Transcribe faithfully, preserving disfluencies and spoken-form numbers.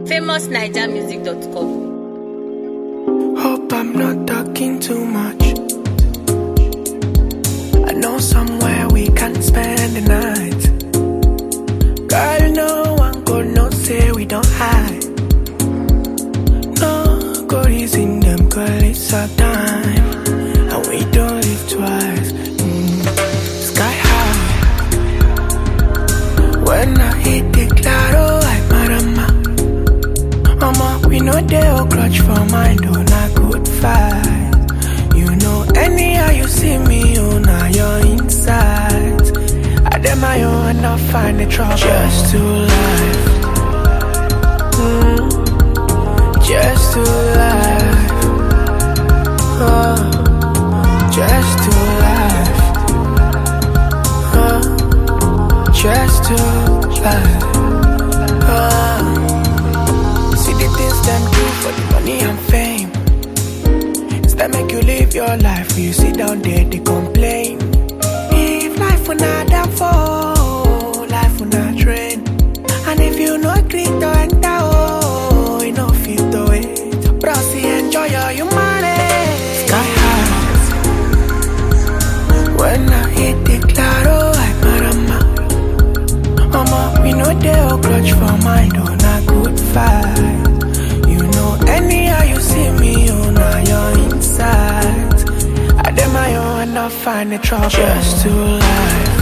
famous naija music dot com. Hope I'm not talking too much. I know somewhere we can spend the night. Girl, no one could not say we don't hide. No go reason them, girl, it's our time, and we don't live twice. Mm. Sky high. When I hit the claro, I marama. Mama, we know they all clutch for mind, oh, not good fight. You know, anyhow you see me, oh, now you're inside. I dem my own, not find the trouble. Just to life. Mm. Just to life. Oh. Just to life. Oh. Just to life. Oh. See the things them do for the money and fame. It's that make you live your life. When you sit down there, they complain. If life will not down for, life will not train. And if you know clean to enter, oh, you know fit to it. Browsy, enjoy your humanity. Sky high. When I hit the claro, I marama. Mama, we know they all clutch for mind, oh, not good fight. You know, anyhow you see me, oh, now you're inside. I dem my own, not find the trouble. Just to life.